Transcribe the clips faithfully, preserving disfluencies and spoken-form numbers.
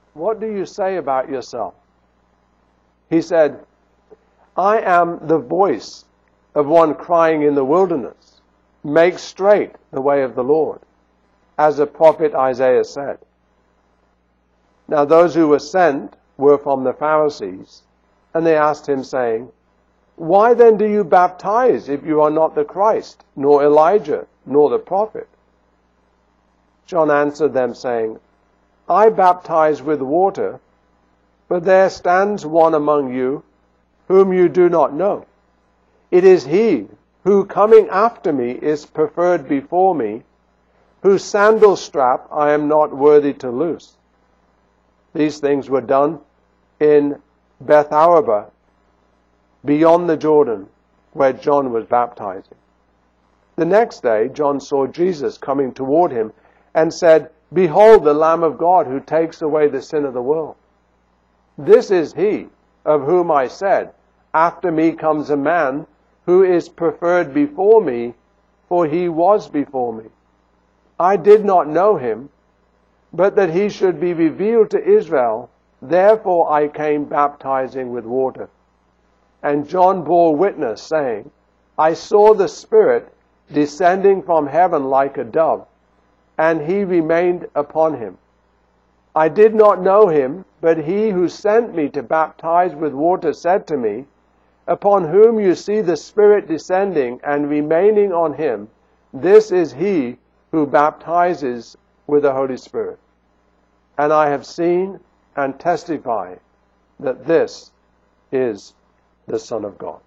what do you say about yourself? He said, I am the voice of one crying in the wilderness, make straight the way of the Lord, as the prophet Isaiah said. Now those who were sent were from the Pharisees, and they asked him, saying, why then do you baptize if you are not the Christ, nor Elijah, nor the prophet? John answered them, saying, I baptize with water, but there stands one among you whom you do not know. It is he who coming after me is preferred before me, whose sandal strap I am not worthy to loose. These things were done in Beth Araba, beyond the Jordan, where John was baptizing. The next day John saw Jesus coming toward him and said, behold the Lamb of God who takes away the sin of the world. This is he of whom I said, after me comes a man who is preferred before me, for he was before me. I did not know him, but that he should be revealed to Israel, therefore I came baptizing with water. And John bore witness, saying, I saw the Spirit descending from heaven like a dove, and he remained upon him. I did not know him, but he who sent me to baptize with water said to me, upon whom you see the Spirit descending and remaining on him, this is he who baptizes with the Holy Spirit. And I have seen and testify that this is the Son of God.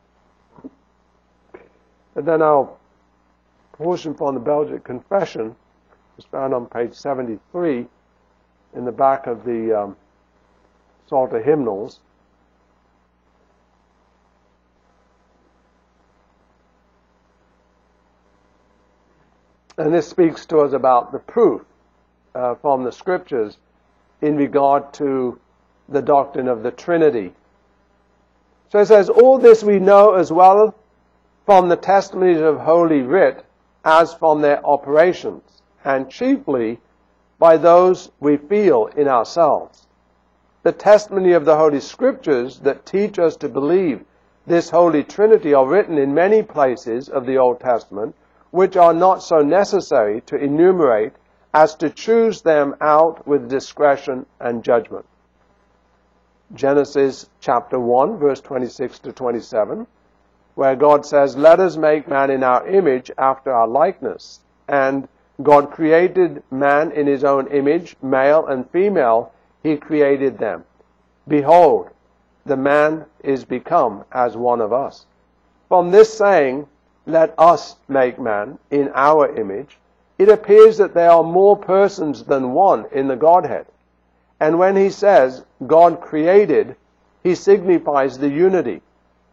And then our portion from the Belgic Confession is found on page seventy-three in the back of the um, Psalter hymnals. And this speaks to us about the proof uh, from the Scriptures in regard to the doctrine of the Trinity. So it says, all this we know as well from the testimonies of Holy Writ as from their operations, and chiefly by those we feel in ourselves. The testimony of the Holy Scriptures that teach us to believe this Holy Trinity are written in many places of the Old Testament, which are not so necessary to enumerate as to choose them out with discretion and judgment. Genesis chapter one, verse twenty-six to twenty-seven, where God says, let us make man in our image after our likeness. And God created man in his own image, male and female, he created them. Behold, the man is become as one of us. From this saying, let us make man in our image, it appears that there are more persons than one in the Godhead. And when he says, God created, he signifies the unity.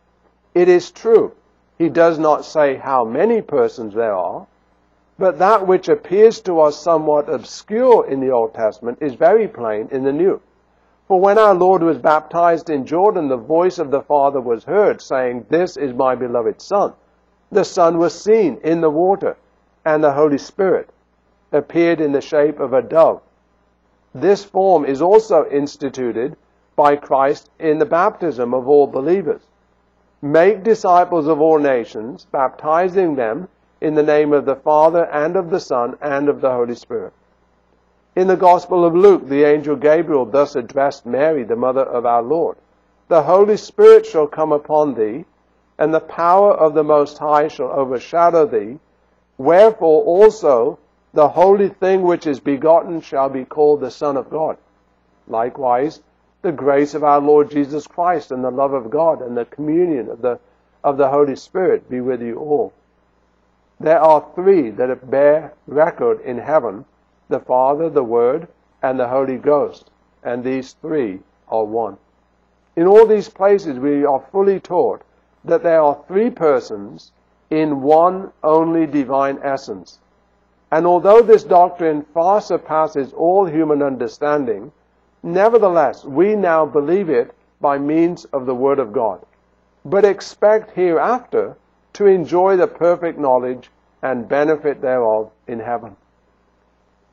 It is true, he does not say how many persons there are, but that which appears to us somewhat obscure in the Old Testament is very plain in the New. For when our Lord was baptized in Jordan, the voice of the Father was heard, saying, this is my beloved Son. The Son was seen in the water, and the Holy Spirit appeared in the shape of a dove. This form is also instituted by Christ in the baptism of all believers. Make disciples of all nations, baptizing them in the name of the Father and of the Son and of the Holy Spirit. In the Gospel of Luke, the angel Gabriel thus addressed Mary, the mother of our Lord. The Holy Spirit shall come upon thee, and the power of the Most High shall overshadow thee. Wherefore also the holy thing which is begotten shall be called the Son of God. Likewise, the grace of our Lord Jesus Christ and the love of God and the communion of the, of the Holy Spirit be with you all. There are three that bear record in heaven, the Father, the Word, and the Holy Ghost, and these three are one. In all these places we are fully taught that there are three persons in one only divine essence. And although this doctrine far surpasses all human understanding, nevertheless we now believe it by means of the Word of God, but expect hereafter to enjoy the perfect knowledge and benefit thereof in heaven.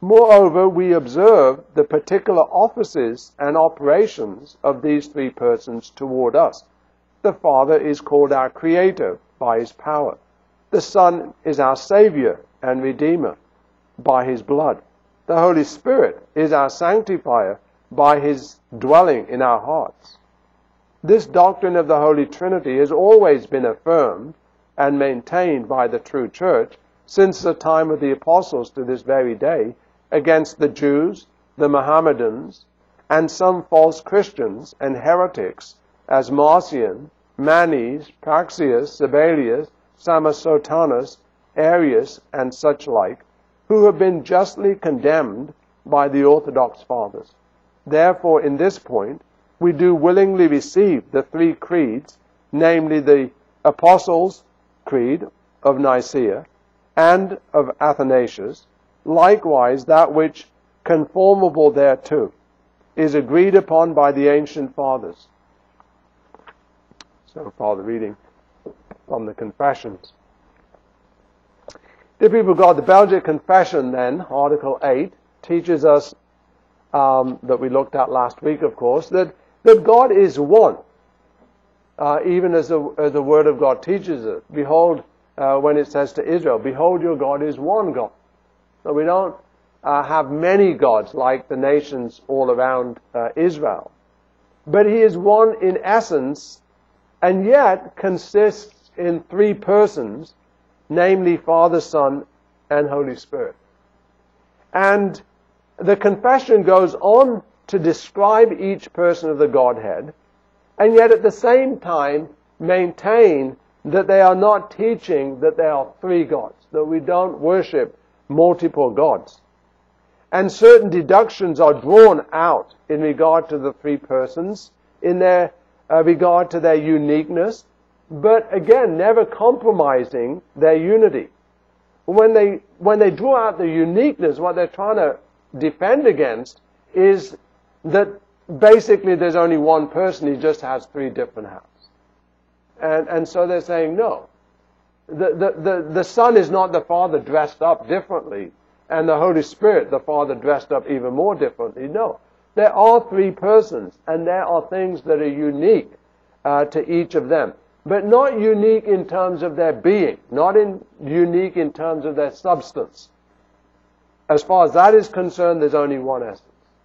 Moreover, we observe the particular offices and operations of these three persons toward us. The Father is called our Creator by His power. The Son is our Savior and Redeemer by His blood. The Holy Spirit is our Sanctifier by His dwelling in our hearts. This doctrine of the Holy Trinity has always been affirmed and maintained by the true Church since the time of the Apostles to this very day, against the Jews, the Mohammedans, and some false Christians and heretics as Marcion, Manes, Praxias, Sabellius, Samasotanus, Arius, and such like, who have been justly condemned by the Orthodox Fathers. Therefore, in this point, we do willingly receive the three creeds, namely the Apostles' Creed of Nicaea and of Athanasius, likewise that which, conformable thereto, is agreed upon by the ancient fathers. So far the reading from the Confessions. Dear people of God, the Belgic Confession then, Article eight, teaches us, um, that we looked at last week of course, that, that God is one. Uh, even as the, as the Word of God teaches it. Behold, uh, when it says to Israel, behold your God is one God. So we don't uh, have many gods like the nations all around uh, Israel. But He is one in essence, and yet consists in three persons, namely Father, Son, and Holy Spirit. And the confession goes on to describe each person of the Godhead, and yet at the same time maintain that they are not teaching that there are three gods, that we don't worship multiple gods. And certain deductions are drawn out in regard to the three persons, in their uh, regard to their uniqueness, but again, never compromising their unity. When they, when they draw out the uniqueness, what they're trying to defend against is that basically there's only one person, He just has three different hats. And, and so they're saying, no. The, the, the, the Son is not the Father dressed up differently, and the Holy Spirit, the Father dressed up even more differently. No. There are three persons, and there are things that are unique uh, to each of them. But not unique in terms of their being, not in, unique in terms of their substance. As far as that is concerned, there's only one essence.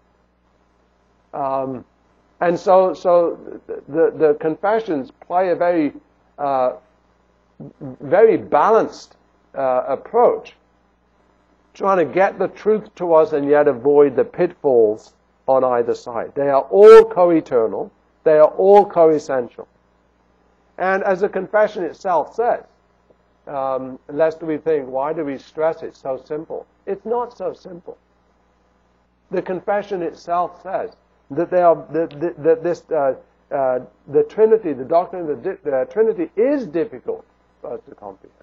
Um, and so, so the, the confessions play a very, uh, very balanced uh, approach, trying to get the truth to us and yet avoid the pitfalls on either side. They are all co-eternal. They are all co-essential. And as the confession itself says, um, lest we think, why do we stress it so simple? It's not so simple. The confession itself says that they are that, that this uh, uh, the Trinity, the doctrine of the, the Trinity, is difficult for us to comprehend,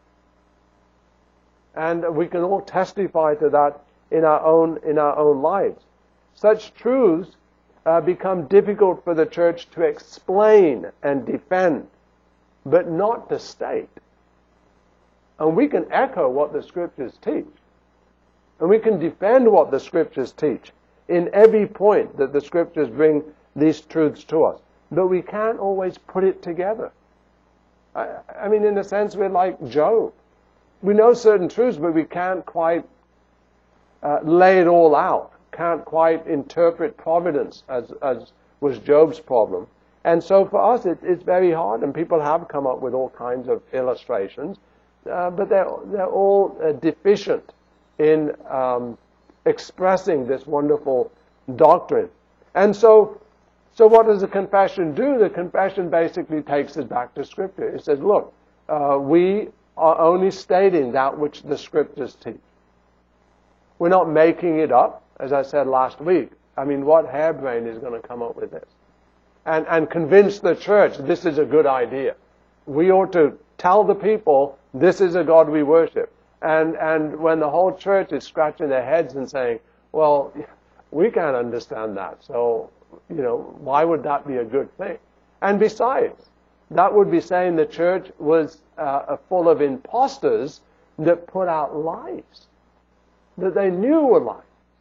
and we can all testify to that in our own in our own lives. Such truths uh, become difficult for the church to explain and defend, but not to state. And we can echo what the Scriptures teach, and we can defend what the Scriptures teach in every point that the Scriptures bring these truths to us. But we can't always put it together. I, I mean, in a sense, we're like Job. We know certain truths, but we can't quite uh, lay it all out. Can't quite interpret providence, as, as was Job's problem. And so for us, it, it's very hard, and people have come up with all kinds of illustrations, uh, but they're, they're all uh, deficient in um, expressing this wonderful doctrine. And so, so what does the confession do? The confession basically takes us back to Scripture. It says, look, uh, we are only stating that which the Scriptures teach. We're not making it up, as I said last week. I mean, what harebrain is going to come up with this? And, and convince the church this is a good idea. We ought to tell the people this is a God we worship. And, and when the whole church is scratching their heads and saying, well, we can't understand that, so, you know, why would that be a good thing? And besides, that would be saying the church was uh, full of imposters that put out lies, that they knew were lies.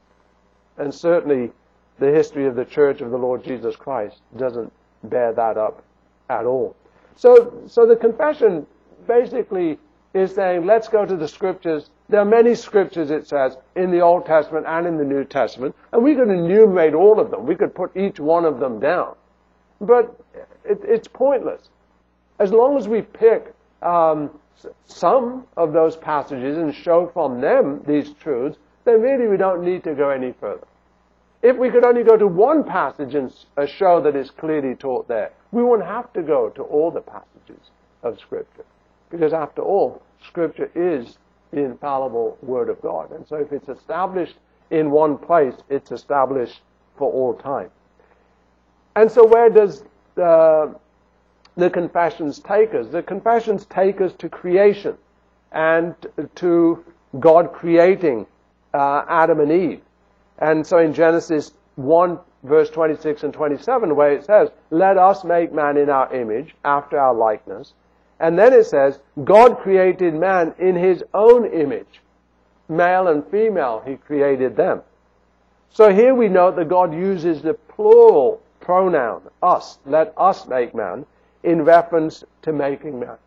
And certainly the history of the Church of the Lord Jesus Christ doesn't bear that up at all. So, so the confession basically is saying, let's go to the Scriptures. There are many Scriptures, it says, in the Old Testament and in the New Testament, and we could enumerate all of them. We could put each one of them down. But it, it's pointless. As long as we pick um, some of those passages and show from them these truths, then really we don't need to go any further. If we could only go to one passage and uh, show that it's clearly taught there, we wouldn't have to go to all the passages of Scripture. Because after all, Scripture is the infallible Word of God. And so if it's established in one place, it's established for all time. And so where does the, the confessions take us? The confessions take us to creation and to God creating uh, Adam and Eve. And so in Genesis one, verse twenty-six and twenty-seven, where it says, let us make man in our image, after our likeness. And then it says, God created man in his own image. Male and female, he created them. So here we note that God uses the plural pronoun, us. Let us make man, in reference to making man.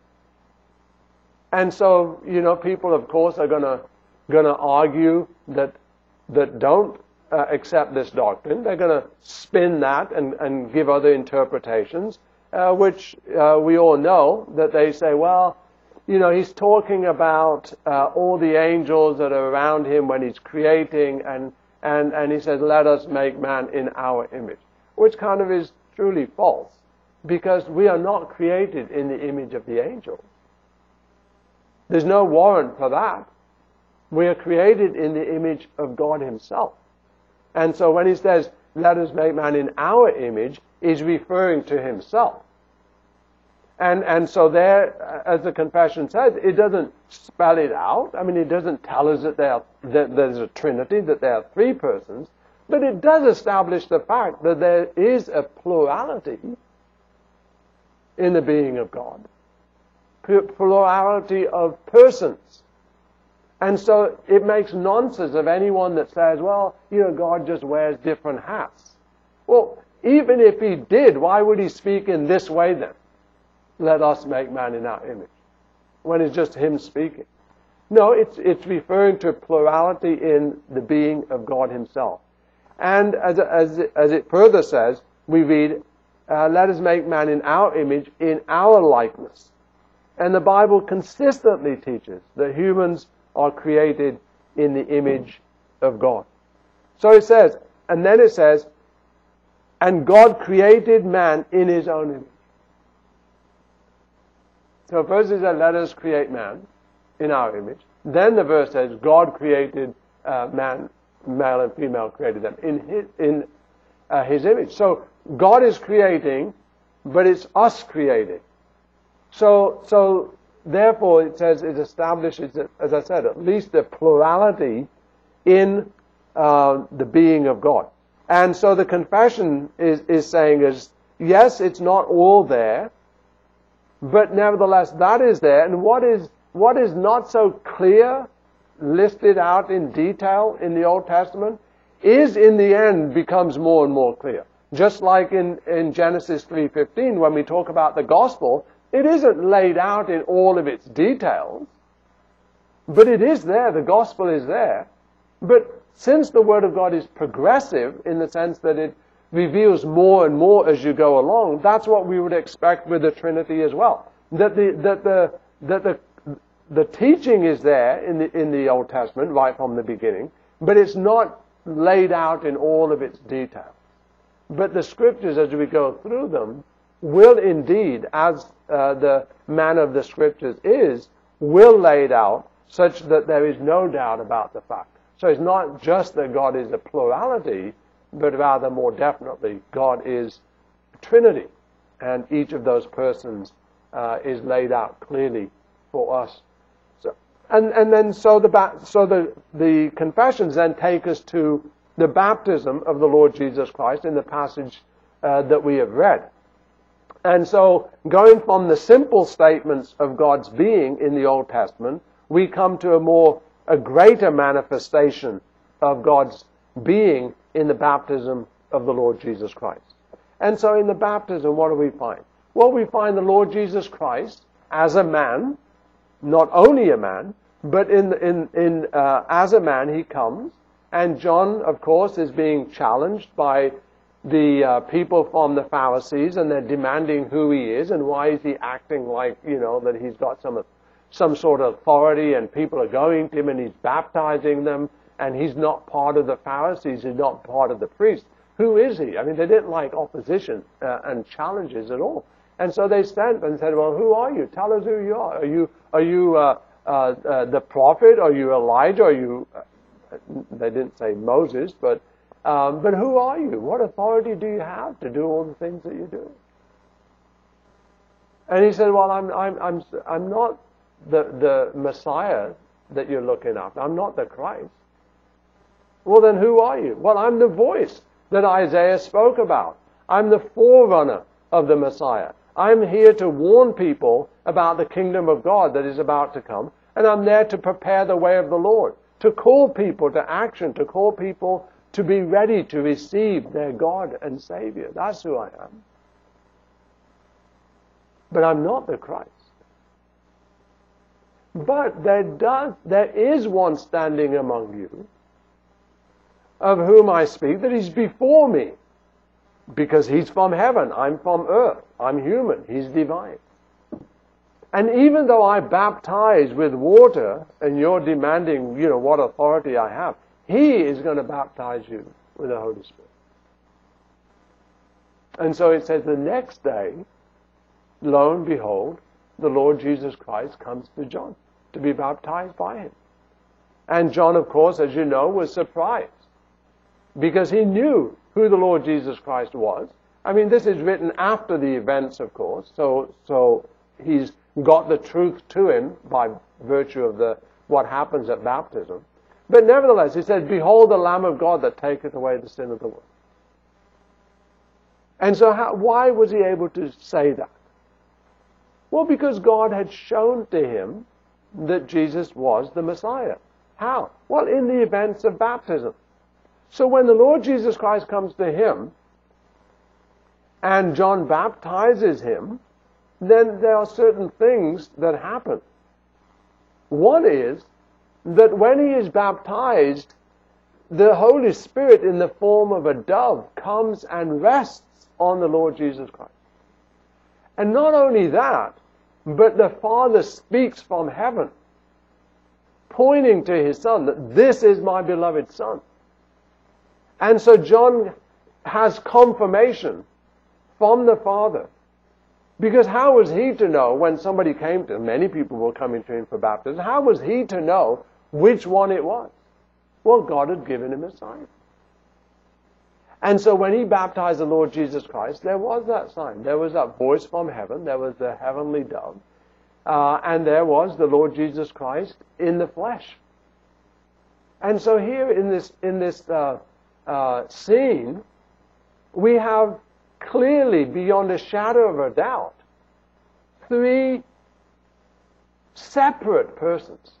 And so, you know, people, of course, are going to going to argue that that don't uh, accept this doctrine. They're going to spin that and, and give other interpretations. Uh, which uh, we all know, that they say, well, you know, he's talking about uh, all the angels that are around him when he's creating, and, and, and he says, let us make man in our image, which kind of is truly false, because we are not created in the image of the angels. There's no warrant for that. We are created in the image of God himself. And so when he says, let us make man in our image, is referring to himself. And and so there, as the confession says, it doesn't spell it out. I mean, it doesn't tell us that, there are, that there's a Trinity, that there are three persons, but it does establish the fact that there is a plurality in the being of God. Plurality of persons. And so it makes nonsense of anyone that says, well, you know, God just wears different hats. Well, even if he did, why would he speak in this way then? Let us make man in our image. When it's just him speaking. No, it's it's referring to plurality in the being of God himself. And as, as, as it further says, we read, uh, let us make man in our image, in our likeness. And the Bible consistently teaches that humans are created in the image of God. So it says, and then it says, and God created man in his own image. So first it says, let us create man in our image. Then the verse says, God created uh, man, male and female created them in his, in uh, his image. So God is creating, but it's us creating. So, so therefore it says it establishes, as I said, at least a plurality in uh, the being of God. And so the confession is, is saying is, yes, it's not all there, but nevertheless that is there. And what is what is not so clear, listed out in detail in the Old Testament, is in the end becomes more and more clear. Just like in, in Genesis three fifteen, when we talk about the gospel, it isn't laid out in all of its details, but it is there, the gospel is there. But since the Word of God is progressive in the sense that it reveals more and more as you go along, that's what we would expect with the Trinity as well. That the that the that the the teaching is there in the in the Old Testament right from the beginning, but it's not laid out in all of its detail. But the Scriptures, as we go through them, will indeed, as uh, the manner of the Scriptures is, will lay it out such that there is no doubt about the fact. So it's not just that God is a plurality, but rather more definitely God is Trinity. And each of those persons uh, is laid out clearly for us. So, and, and then so the so the, the confessions then take us to the baptism of the Lord Jesus Christ in the passage uh, that we have read. And so going from the simple statements of God's being in the Old Testament, we come to a more a greater manifestation of God's being in the baptism of the Lord Jesus Christ. And so in the baptism, what do we find? Well, we find the Lord Jesus Christ as a man, not only a man, but in, in, in, uh, as a man he comes. And John, of course, is being challenged by the uh, people from the Pharisees, and they're demanding who he is and why is he acting like, you know, that he's got some some sort of authority, and people are going to him and he's baptizing them, and he's not part of the Pharisees, he's not part of the priests. Who is he? I mean, they didn't like opposition uh, and challenges at all. And so they sent and said, well, who are you? Tell us who you are. Are you, are you uh, uh, uh, the prophet? Are you Elijah? Are you... Uh, they didn't say Moses, but um, but who are you? What authority do you have to do all the things that you do? And he said, well, I'm I'm I'm I'm not the the Messiah that you're looking after. I'm not the Christ. Well, then who are you? Well, I'm the voice that Isaiah spoke about. I'm the forerunner of the Messiah. I'm here to warn people about the kingdom of God that is about to come, and I'm there to prepare the way of the Lord, to call people to action, to call people to be ready to receive their God and Savior. That's who I am. But I'm not the Christ. But there does, there is one standing among you, of whom I speak, that is before me, because he's from heaven, I'm from earth, I'm human, he's divine. And even though I baptize with water, and you're demanding, you know, what authority I have, he is going to baptize you with the Holy Spirit. And so it says the next day, lo and behold, the Lord Jesus Christ comes to John to be baptized by him. And John, of course, as you know, was surprised, because he knew who the Lord Jesus Christ was. I mean, this is written after the events, of course, so so he's got the truth to him by virtue of the what happens at baptism. But nevertheless, he says, behold the Lamb of God that taketh away the sin of the world. And so how, why was he able to say that? Well, because God had shown to him that Jesus was the Messiah. How? Well, in the events of baptism. So when the Lord Jesus Christ comes to him, and John baptizes him, then there are certain things that happen. One is that when he is baptized, the Holy Spirit in the form of a dove comes and rests on the Lord Jesus Christ. And not only that, but the Father speaks from heaven, pointing to his Son, that this is my beloved Son. And so John has confirmation from the Father. Because how was he to know when somebody came to him, many people were coming to him for baptism, how was he to know which one it was? Well, God had given him a sign. And so when he baptized the Lord Jesus Christ, there was that sign. There was that voice from heaven. There was the heavenly dove. Uh, and there was the Lord Jesus Christ in the flesh. And so here in this, in this uh, uh, scene, we have clearly, beyond a shadow of a doubt, three separate persons,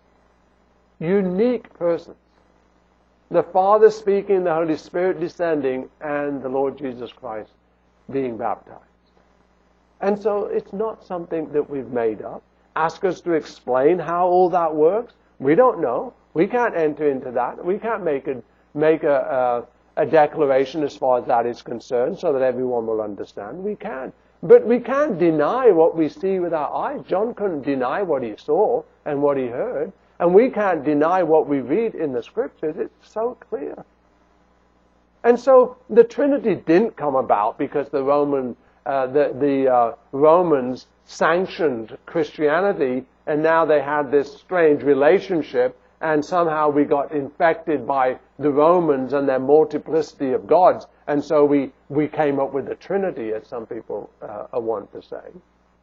unique persons. The Father speaking, the Holy Spirit descending, and the Lord Jesus Christ being baptized. And so it's not something that we've made up. Ask us to explain how all that works. We don't know. We can't enter into that. We can't make a make a, a, a declaration as far as that is concerned so that everyone will understand. We can. But we can't deny what we see with our eyes. John couldn't deny what he saw and what he heard. And we can't deny what we read in the Scriptures. It's so clear. And so the Trinity didn't come about because the Roman, uh, the, the uh, Romans sanctioned Christianity, and now they had this strange relationship, and somehow we got infected by the Romans and their multiplicity of gods, and so we, we came up with the Trinity, as some people uh, want to say.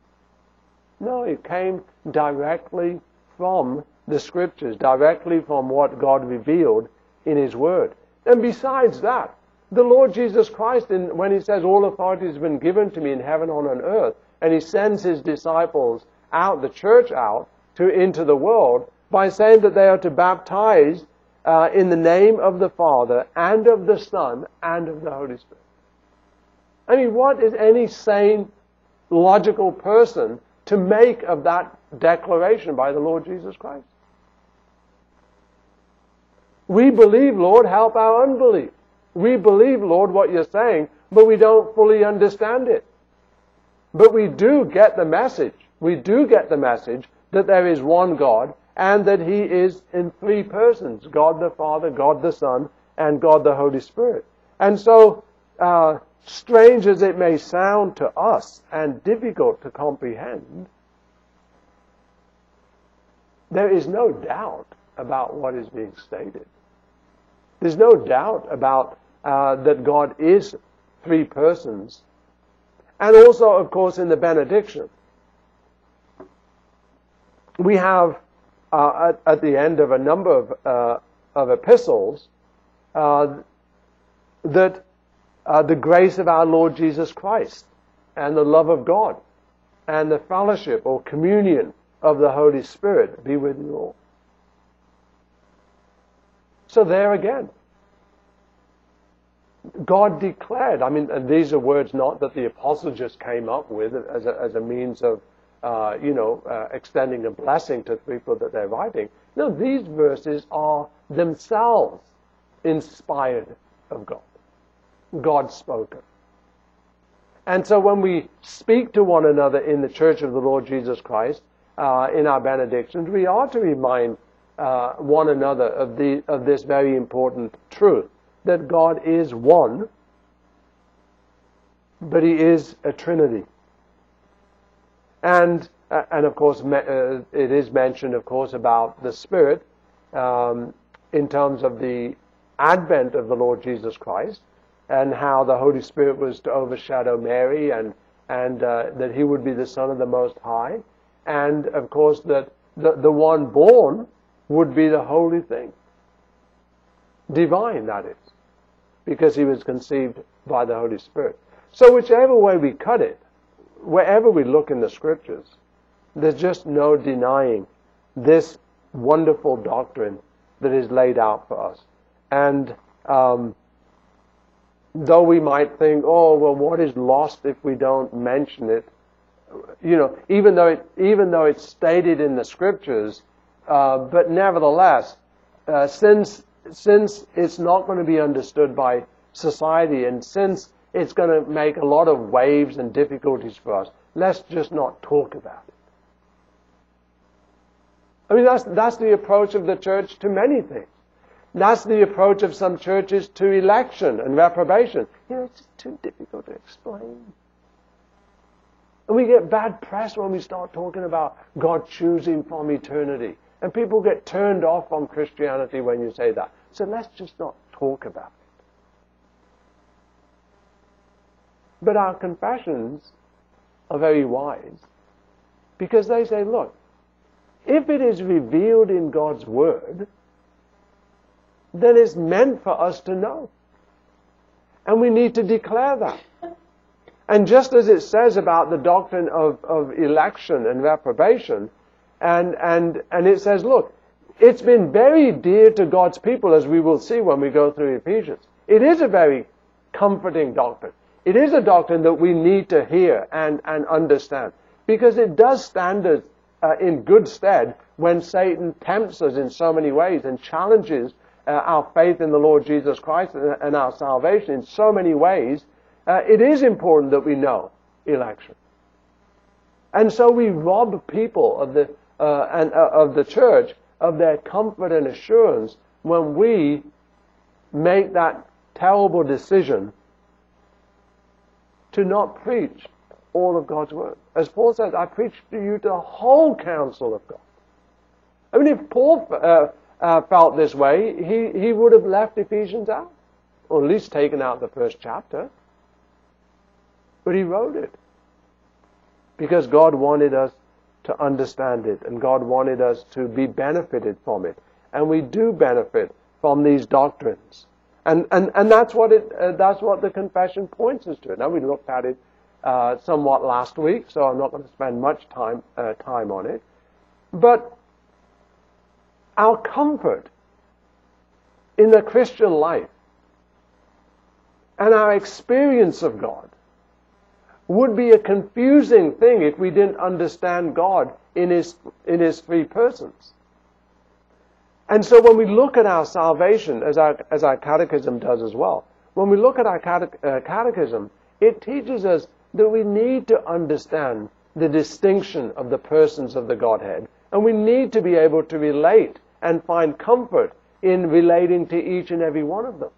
No, it came directly from the Scriptures, directly from what God revealed in His Word. And besides that, the Lord Jesus Christ, in, when He says, all authority has been given to me in heaven and on earth, and He sends His disciples out, the church out, to into the world, by saying that they are to baptize uh, in the name of the Father and of the Son and of the Holy Spirit. I mean, what is any sane, logical person to make of that declaration by the Lord Jesus Christ? We believe, Lord, help our unbelief. We believe, Lord, what you're saying, but we don't fully understand it. But we do get the message. We do get the message that there is one God and that He is in three persons, God the Father, God the Son, and God the Holy Spirit. And so, uh, strange as it may sound to us and difficult to comprehend, there is no doubt about what is being stated. There's no doubt about uh, that God is three persons. And also, of course, in the benediction, we have uh, at, at the end of a number of, uh, of epistles uh, that uh, the grace of our Lord Jesus Christ and the love of God and the fellowship or communion of the Holy Spirit be with you all. So there again, God declared, I mean, and these are words not that the apostle just came up with as a, as a means of, uh, you know, uh, extending a blessing to people that they're writing. No, these verses are themselves inspired of God. God spoken. And so when we speak to one another in the Church of the Lord Jesus Christ, uh, in our benedictions, we are to remind uh, one another of the of this very important truth, that God is one, but He is a Trinity. And, uh, and of course, me, uh, it is mentioned, of course, about the Spirit um, in terms of the advent of the Lord Jesus Christ and how the Holy Spirit was to overshadow Mary and, and uh, that He would be the Son of the Most High. And, of course, that the, the one born would be the holy thing. Divine, that is, because He was conceived by the Holy Spirit. So whichever way we cut it, wherever we look in the Scriptures, there's just no denying this wonderful doctrine that is laid out for us. And um, though we might think, oh, well, what is lost if we don't mention it? You know, even though it, even though it's stated in the Scriptures, uh, but nevertheless, uh, since since it's not going to be understood by society, and since it's going to make a lot of waves and difficulties for us, let's just not talk about it. I mean, that's that's the approach of the church to many things. That's the approach of some churches to election and reprobation. You know, it's too difficult to explain. And we get bad press when we start talking about God choosing from eternity. And people get turned off from Christianity when you say that. So let's just not talk about it. But our confessions are very wise, because they say, look, if it is revealed in God's Word, then it's meant for us to know. And we need to declare that. And just as it says about the doctrine of, of election and reprobation, and, and, and it says, look, it's been very dear to God's people, as we will see when we go through Ephesians. It is a very comforting doctrine. It is a doctrine that we need to hear and, and understand, because it does stand us uh, in good stead when Satan tempts us in so many ways and challenges uh, our faith in the Lord Jesus Christ and, and our salvation in so many ways. Uh, it is important that we know election. And so we rob people of the uh, and uh, of the church of their comfort and assurance when we make that terrible decision to not preach all of God's Word. As Paul says, I preach to you the whole counsel of God. I mean, if Paul uh, uh, felt this way, he, he would have left Ephesians out, or at least taken out the first chapter. But he wrote it because God wanted us to understand it, and God wanted us to be benefited from it. And we do benefit from these doctrines. And and, and that's what it uh, that's what the confession points us to. Now, we looked at it uh, somewhat last week, so I'm not going to spend much time uh, time on it. But our comfort in the Christian life and our experience of God would be a confusing thing if we didn't understand God in His, in His three persons. And so when we look at our salvation, as our, as our catechism does as well, when we look at our cate- uh, catechism, it teaches us that we need to understand the distinction of the persons of the Godhead, and we need to be able to relate and find comfort in relating to each and every one of them.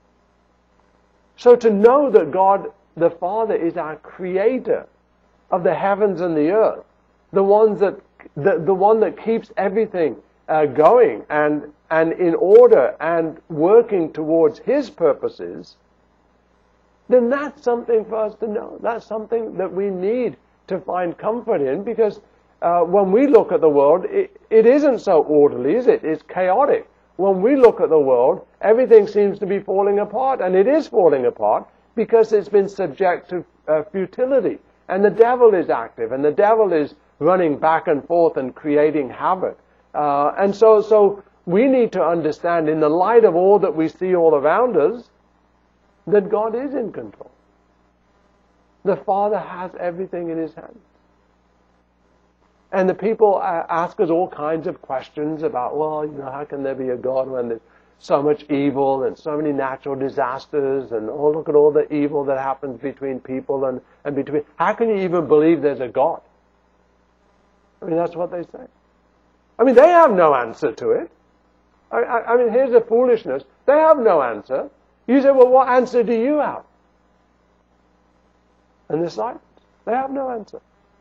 So to know that God the Father is our creator of the heavens and the earth, the ones that the, the one that keeps everything uh, going and and in order and working towards His purposes, then that's something for us to know. That's something that we need to find comfort in, because uh, when we look at the world, it, it isn't so orderly, is it? It's chaotic. When we look at the world, everything seems to be falling apart, and it is falling apart because it's been subject to uh, futility. And the devil is active, and the devil is running back and forth and creating havoc. Uh, and so, so we need to understand, in the light of all that we see all around us, that God is in control. The Father has everything in His hands. And the people ask us all kinds of questions about, well, you know, how can there be a God when there's so much evil and so many natural disasters, and oh, look at all the evil that happens between people and, and between... How can you even believe there's a God? I mean, that's what they say. I mean, they have no answer to it. I, I, I mean, here's the foolishness. They have no answer. You say, well, what answer do you have? And they're silent. They have no answer.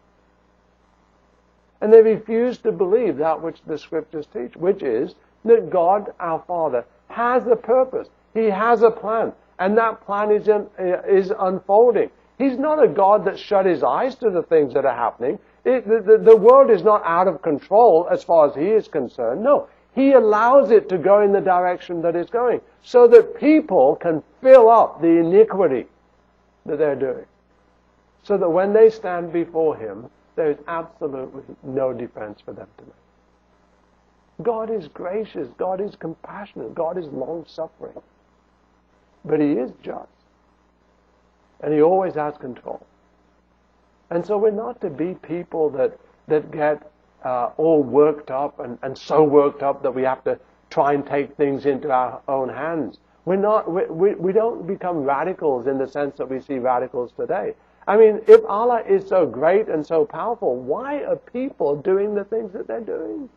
And they refuse to believe that which the Scriptures teach, which is that God, our Father, has a purpose. He has a plan. And that plan is, in, is unfolding. He's not a God that shut His eyes to the things that are happening. It, the, the, the world is not out of control as far as He is concerned. No. He allows it to go in the direction that it's going, so that people can fill up the iniquity that they're doing. So that when they stand before Him, there is absolutely no defense for them to make. God is gracious. God is compassionate. God is long-suffering. But He is just. And He always has control. And so we're not to be people that, that get uh, all worked up and, and so worked up that we have to try and take things into our own hands. We're not, we, we, we don't become radicals in the sense that we see radicals today. I mean, if Allah is so great and so powerful, why are people doing the things that they're doing?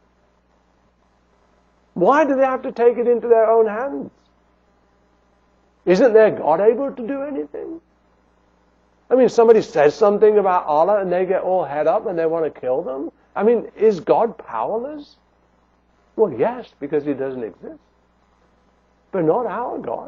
Why do they have to take it into their own hands? Isn't their God able to do anything? I mean, somebody says something about Allah and they get all head up and they want to kill them. I mean, is God powerless? Well, yes, because He doesn't exist. But not our God.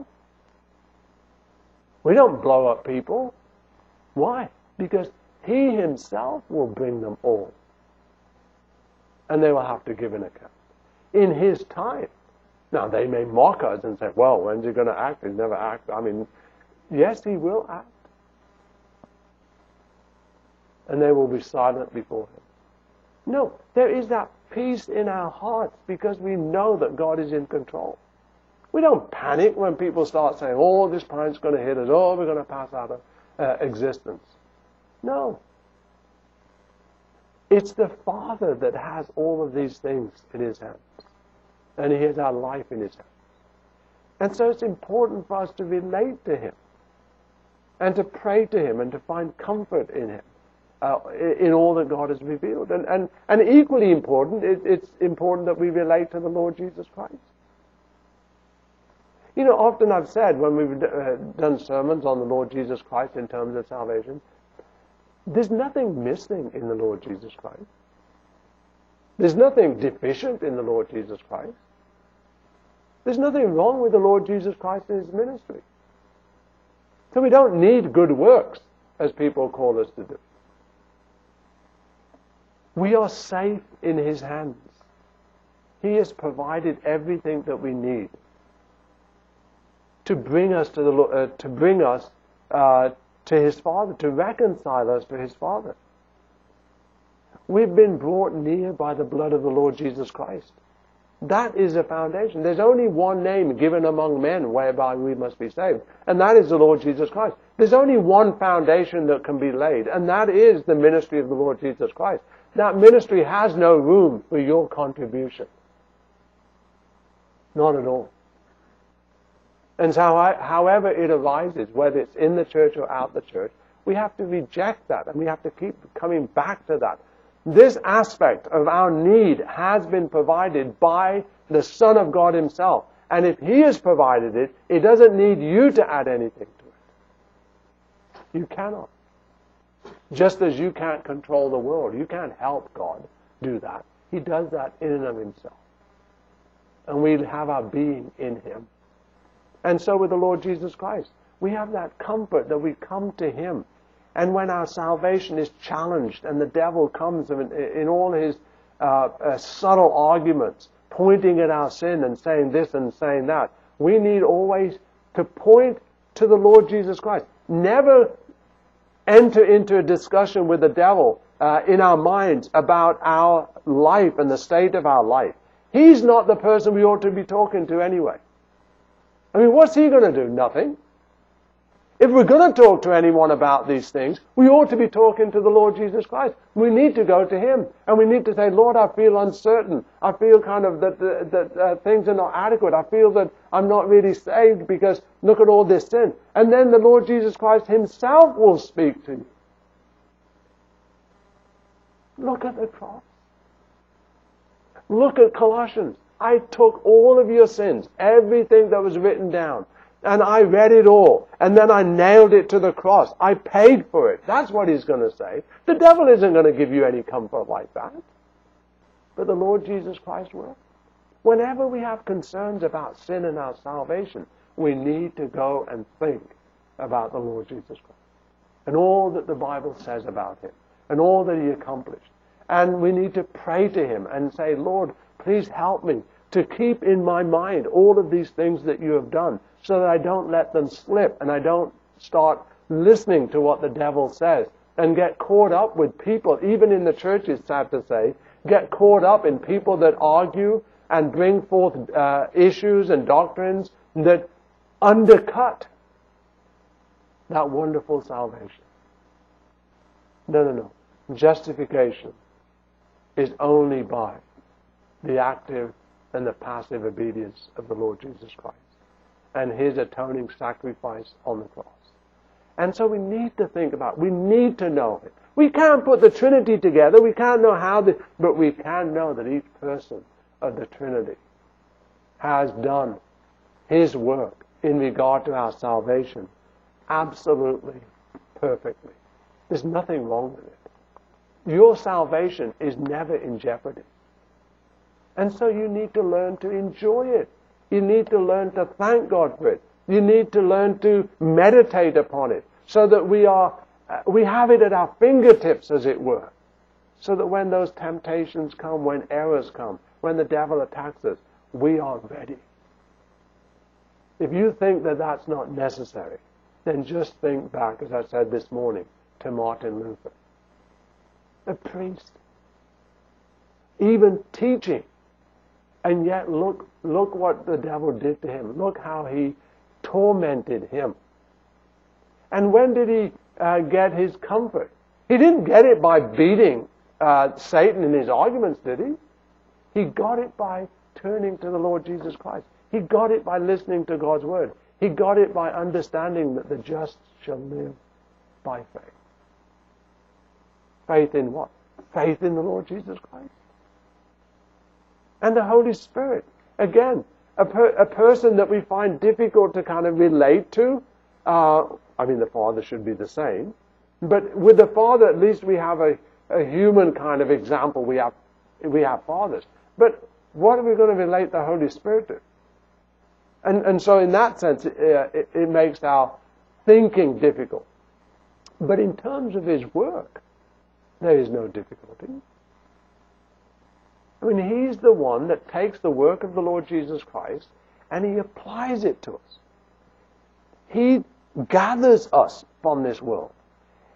We don't blow up people. Why? Because He Himself will bring them all. And they will have to give an account. In His time. Now, they may mock us and say, well, when's He going to act? He's never acted. I mean, yes, He will act. And they will be silent before Him. No, there is that peace in our hearts because we know that God is in control. We don't panic when people start saying, oh, this planet's going to hit us. Oh, we're going to pass out of uh, existence. No. It's the Father that has all of these things in His hands. And He has our life in His hands. And so it's important for us to relate to Him. And to pray to Him and to find comfort in Him. Uh, in all that God has revealed. And, and, and equally important, it, it's important that we relate to the Lord Jesus Christ. You know, often I've said when we've uh, done sermons on the Lord Jesus Christ in terms of salvation, there's nothing missing in the Lord Jesus Christ. There's nothing deficient in the Lord Jesus Christ. There's nothing wrong with the Lord Jesus Christ and His ministry. So we don't need good works, as people call us to do. We are safe in His hands. He has provided everything that we need to bring us to the uh, to bring us uh, to His Father, to reconcile us to His Father. We've been brought near by the blood of the Lord Jesus Christ. That is a foundation. There's only one name given among men whereby we must be saved, and that is the Lord Jesus Christ. There's only one foundation that can be laid, and that is the ministry of the Lord Jesus Christ. That ministry has no room for your contribution. Not at all. And so however it arises, whether it's in the church or out the church, we have to reject that, and we have to keep coming back to that. This aspect of our need has been provided by the Son of God Himself. And if He has provided it, it doesn't need you to add anything to it. You cannot. Just as you can't control the world, you can't help God do that. He does that in and of Himself. And we have our being in Him. And so with the Lord Jesus Christ, we have that comfort that we come to Him. And when our salvation is challenged and the devil comes in, in all his uh, uh, subtle arguments, pointing at our sin and saying this and saying that, we need always to point to the Lord Jesus Christ. Never enter into a discussion with the devil uh, in our minds about our life and the state of our life. He's not the person we ought to be talking to anyway. I mean, what's he going to do? Nothing. If we're going to talk to anyone about these things, we ought to be talking to the Lord Jesus Christ. We need to go to Him. And we need to say, Lord, I feel uncertain. I feel kind of that, that, that uh, things are not adequate. I feel that I'm not really saved because look at all this sin. And then the Lord Jesus Christ Himself will speak to you. Look at the cross. Look at Colossians. I took all of your sins, everything that was written down, and I read it all, and then I nailed it to the cross. I paid for it. That's what He's going to say. The devil isn't going to give you any comfort like that. But the Lord Jesus Christ will. Whenever we have concerns about sin and our salvation, we need to go and think about the Lord Jesus Christ and all that the Bible says about Him and all that He accomplished. And we need to pray to Him and say, Lord, please help me to keep in my mind all of these things that you have done, so that I don't let them slip and I don't start listening to what the devil says and get caught up with people, even in the church, it's sad to say, get caught up in people that argue and bring forth uh, issues and doctrines that undercut that wonderful salvation. No, no, no. Justification is only by the active and the passive obedience of the Lord Jesus Christ and His atoning sacrifice on the cross. And so we need to think about it. We need to know it. We can't put the Trinity together. We can't know how, the, but we can know that each person of the Trinity has done His work in regard to our salvation absolutely perfectly. There's nothing wrong with it. Your salvation is never in jeopardy. And so you need to learn to enjoy it. You need to learn to thank God for it. You need to learn to meditate upon it so that we are, uh, we have it at our fingertips, as it were. So that when those temptations come, when errors come, when the devil attacks us, we are ready. If you think that that's not necessary, then just think back, as I said this morning, to Martin Luther. A priest. Even teaching. And yet look, look what the devil did to him. Look how he tormented him. And when did he uh, get his comfort? He didn't get it by beating uh, Satan in his arguments, did he? He got it by turning to the Lord Jesus Christ. He got it by listening to God's word. He got it by understanding that the just shall live by faith. Faith in what? Faith in the Lord Jesus Christ. And the Holy Spirit. Again, a, per, a person that we find difficult to kind of relate to. Uh, I mean, the Father should be the same. But with the Father, at least we have a, a human kind of example. We have, we have fathers. But what are we going to relate the Holy Spirit to? And, and so in that sense, it, it, it makes our thinking difficult. But in terms of His work, there is no difficulty. I mean, He's the one that takes the work of the Lord Jesus Christ and He applies it to us. He gathers us from this world.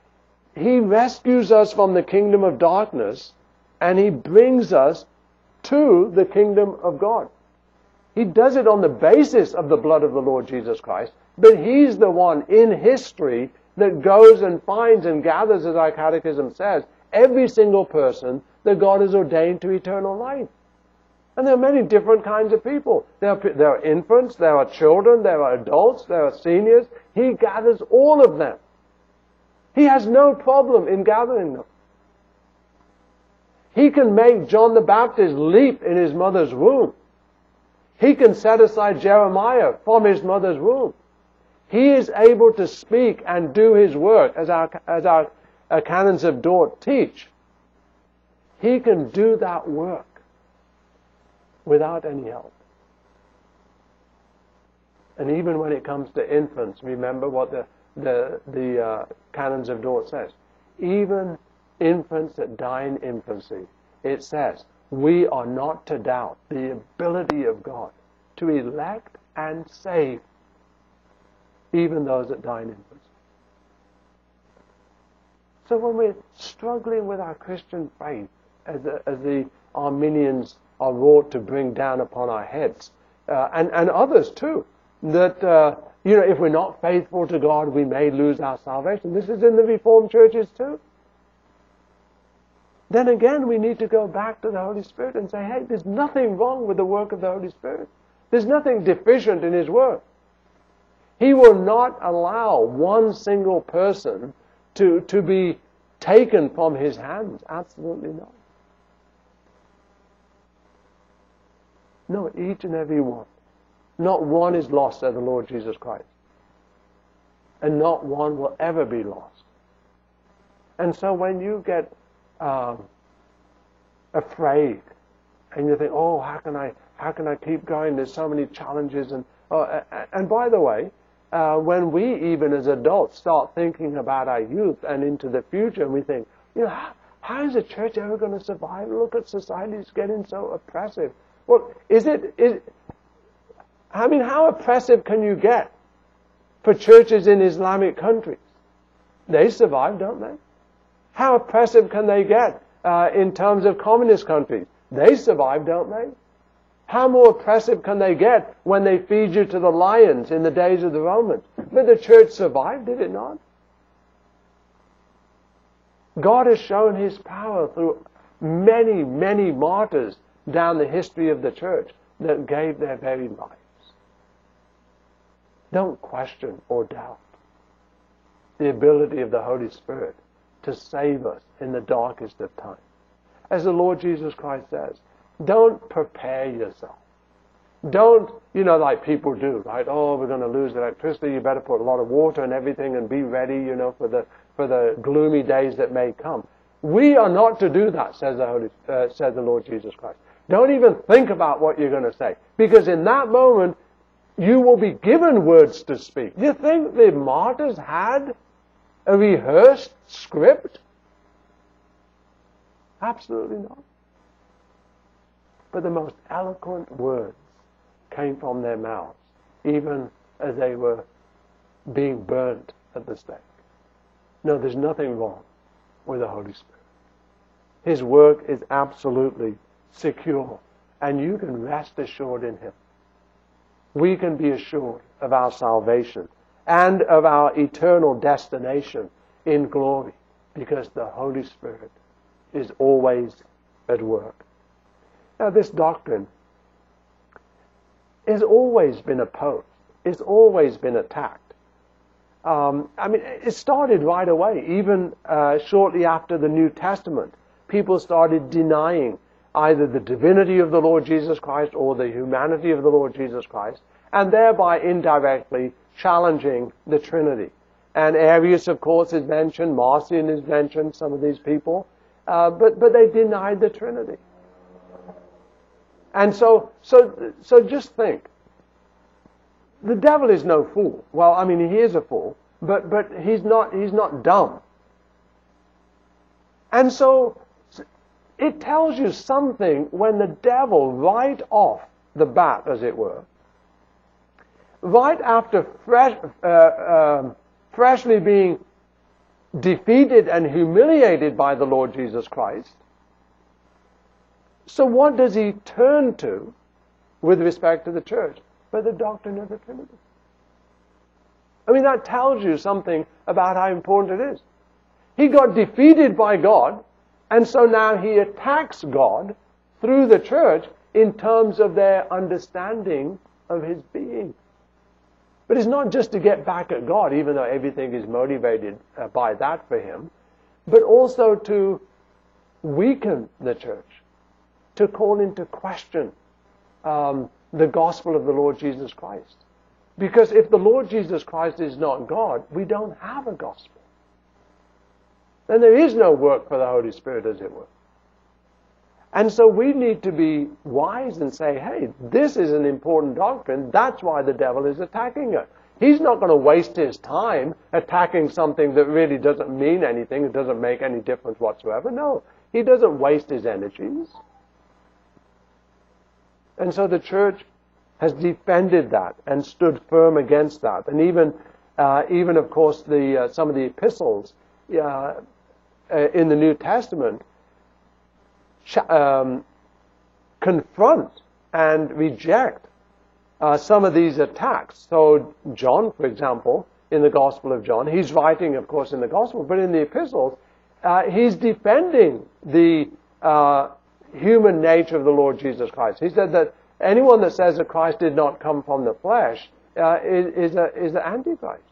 He rescues us from the kingdom of darkness and He brings us to the kingdom of God. He does it on the basis of the blood of the Lord Jesus Christ, but He's the one in history that goes and finds and gathers, as our catechism says, every single person that God has ordained to eternal life. And there are many different kinds of people. There are, there are infants, there are children, there are adults, there are seniors. He gathers all of them. He has no problem in gathering them. He can make John the Baptist leap in his mother's womb. He can set aside Jeremiah from his mother's womb. He is able to speak and do His work, as our, as our, our canons of Dort teach. He can do that work without any help. And even when it comes to infants, remember what the, the, the uh, canons of Dort says. Even infants that die in infancy, it says, we are not to doubt the ability of God to elect and save even those that die in infancy. So when we're struggling with our Christian faith, as the, as the Arminians are wrought to bring down upon our heads, uh, and, and others too, that, uh, you know, if we're not faithful to God, we may lose our salvation. This is in the Reformed churches too. Then again, we need to go back to the Holy Spirit and say, hey, there's nothing wrong with the work of the Holy Spirit. There's nothing deficient in His work. He will not allow one single person to, to be taken from His hands. Absolutely not. No, each and every one. Not one is lost, said the Lord Jesus Christ. And not one will ever be lost. And so when you get um, afraid and you think, oh, how can I, how can I keep going? There's so many challenges. And, oh, and by the way, Uh, when we, even as adults, start thinking about our youth and into the future, and we think, you know, how, how is the church ever going to survive? Look at society, it's getting so oppressive. Well, is it, is, I mean, how oppressive can you get for churches in Islamic countries? They survive, don't they? How oppressive can they get uh, in terms of communist countries? They survive, don't they? How more oppressive can they get when they feed you to the lions in the days of the Romans? But the church survived, did it not? God has shown His power through many, many martyrs down the history of the church that gave their very lives. Don't question or doubt the ability of the Holy Spirit to save us in the darkest of times. As the Lord Jesus Christ says, don't prepare yourself. Don't, you know, like people do, right? Oh, we're going to lose electricity. You better put a lot of water and everything and be ready, you know, for the for the gloomy days that may come. We are not to do that, says the Holy, uh, says the Lord Jesus Christ. Don't even think about what you're going to say, because in that moment you will be given words to speak. Do you think the martyrs had a rehearsed script? Absolutely not. But the most eloquent words came from their mouths, even as they were being burnt at the stake. No, there's nothing wrong with the Holy Spirit. His work is absolutely secure, and you can rest assured in Him. We can be assured of our salvation and of our eternal destination in glory, because the Holy Spirit is always at work. Now, this doctrine has always been opposed. It's always been attacked. Um, I mean, it started right away, even uh, shortly after the New Testament. People started denying either the divinity of the Lord Jesus Christ or the humanity of the Lord Jesus Christ, and thereby indirectly challenging the Trinity. And Arius, of course, is mentioned. Marcion is mentioned, some of these people. Uh, but, but they denied the Trinity. And so, so, so just think. The devil is no fool. Well, I mean, he is a fool, but, but he's not, he's not dumb. And so, it tells you something when the devil, right off the bat, as it were, right after fresh, uh, um, freshly being defeated and humiliated by the Lord Jesus Christ, So what does he turn to with respect to the church? But the doctrine of the Trinity. I mean, that tells you something about how important it is. He got defeated by God, and so now he attacks God through the church in terms of their understanding of his being. But it's not just to get back at God, even though everything is motivated uh, by that for him, but also to weaken the church, to call into question um, the gospel of the Lord Jesus Christ. Because if the Lord Jesus Christ is not God, we don't have a gospel. Then there is no work for the Holy Spirit, as it were. And so we need to be wise and say, hey, this is an important doctrine. That's why the devil is attacking it. He's not going to waste his time attacking something that really doesn't mean anything. It doesn't make any difference whatsoever. No, he doesn't waste his energies. And so the church has defended that and stood firm against that. And even, uh, even of course, the uh, some of the epistles uh, uh, in the New Testament Um, confront and reject uh, some of these attacks. So John, for example, in the Gospel of John, he's writing, of course, in the Gospel, but in the epistles, uh, he's defending the uh, human nature of the Lord Jesus Christ. He said that anyone that says that Christ did not come from the flesh uh, is, is, a, is an antichrist.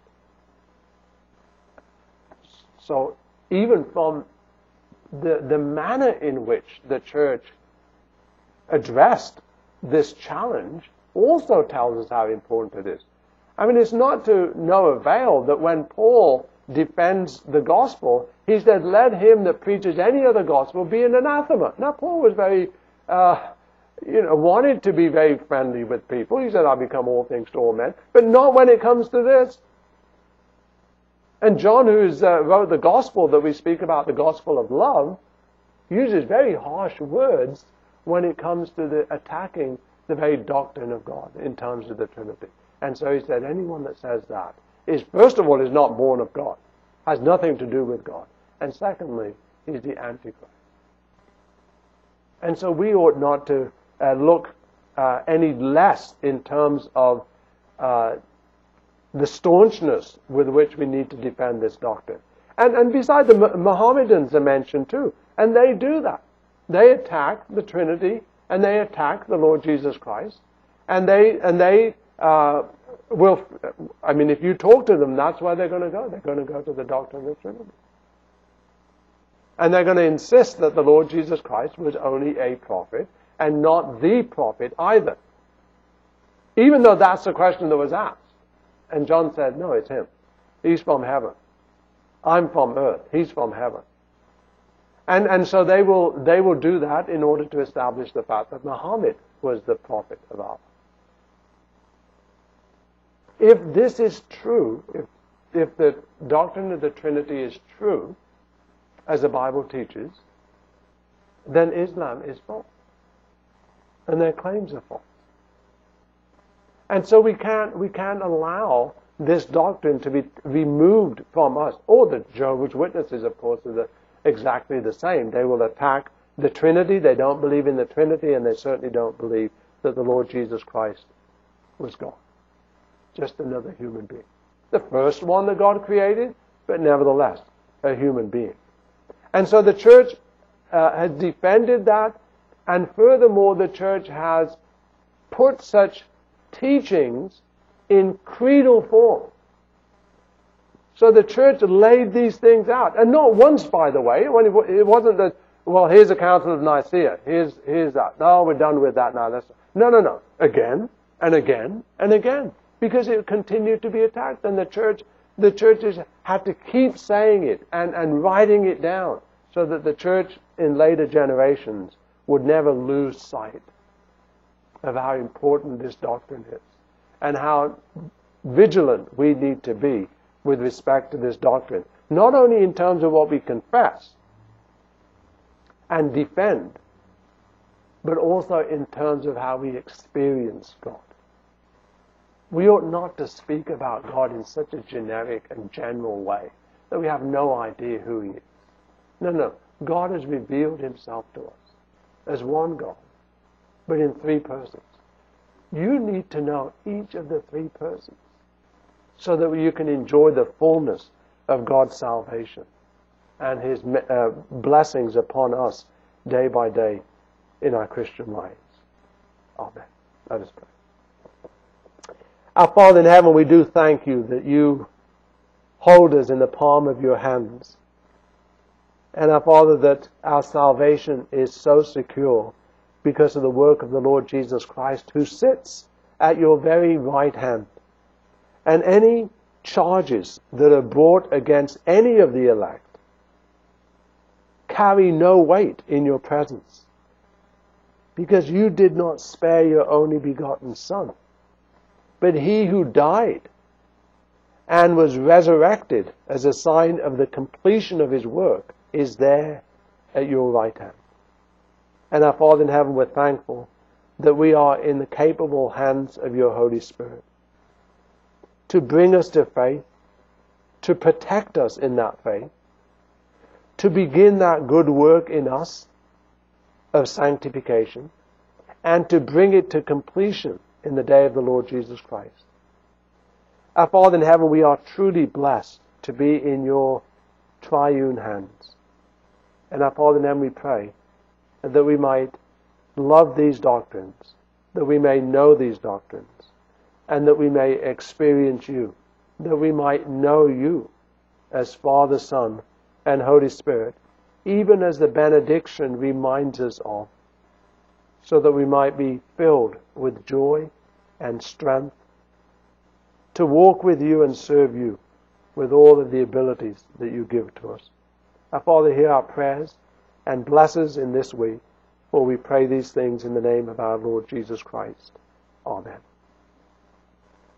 So even from The, the manner in which the church addressed this challenge also tells us how important it is. I mean, it's not to no avail that when Paul defends the gospel, he said, let him that preaches any other gospel be an anathema. Now, Paul was very, uh, you know, wanted to be very friendly with people. He said, I'll become all things to all men, but not when it comes to this. And John, who uh, wrote the gospel that we speak about, the gospel of love, uses very harsh words when it comes to the attacking the very doctrine of God in terms of the Trinity. And so he said, anyone that says that is, first of all, is not born of God, has nothing to do with God. And secondly, he's the Antichrist. And so we ought not to uh, look uh, any less in terms of uh, the staunchness with which we need to defend this doctrine. And, and besides, the Mohammedans are mentioned too. And they do that. They attack the Trinity and they attack the Lord Jesus Christ. And they, and they uh, will, I mean, if you talk to them, that's where they're going to go. They're going to go to the doctrine of the Trinity. And they're going to insist that the Lord Jesus Christ was only a prophet and not the prophet either. Even though that's the question that was asked. And John said, no, it's him. He's from heaven. I'm from earth. He's from heaven. And and so they will they will do that in order to establish the fact that Muhammad was the prophet of Allah. If this is true, if if the doctrine of the Trinity is true, as the Bible teaches, then Islam is false. And their claims are false. And so we can't, we can't allow this doctrine to be removed from us. Or the Jehovah's Witnesses, of course, are the, exactly the same. They will attack the Trinity. They don't believe in the Trinity, and they certainly don't believe that the Lord Jesus Christ was God. Just another human being. The first one that God created, but nevertheless, a human being. And so the church uh, has defended that, and furthermore, the church has put such teachings in creedal form. So the church laid these things out. And not once, by the way. It wasn't that, well, here's a Council of Nicaea. Here's, here's that. No, we're done with that now. That's, no, no, no. Again, and again, and again. Because it continued to be attacked. And the church, the churches had to keep saying it and, and writing it down so that the church in later generations would never lose sight of how important this doctrine is and how vigilant we need to be with respect to this doctrine, not only in terms of what we confess and defend, but also in terms of how we experience God. We ought not to speak about God in such a generic and general way that we have no idea who He is. No, no. God has revealed Himself to us. as one God, but in three persons. You need to know each of the three persons so that you can enjoy the fullness of God's salvation and His uh, blessings upon us day by day in our Christian lives. Amen. Let us pray. Our Father in heaven, we do thank you that you hold us in the palm of your hands. And our Father, that our salvation is so secure because of the work of the Lord Jesus Christ, who sits at your very right hand. And any charges that are brought against any of the elect carry no weight in your presence, because you did not spare your only begotten Son, but He who died and was resurrected as a sign of the completion of His work is there at your right hand. And our Father in heaven, we're thankful that we are in the capable hands of your Holy Spirit to bring us to faith, to protect us in that faith, to begin that good work in us of sanctification, and to bring it to completion in the day of the Lord Jesus Christ. Our Father in heaven, we are truly blessed to be in your triune hands. And our Father in heaven, we pray that we might love these doctrines, that we may know these doctrines, and that we may experience you, that we might know you as Father, Son, and Holy Spirit, even as the benediction reminds us of, so that we might be filled with joy and strength to walk with you and serve you with all of the abilities that you give to us. Our Father, hear our prayers and bless us in this week, for we pray these things in the name of our Lord Jesus Christ. Amen.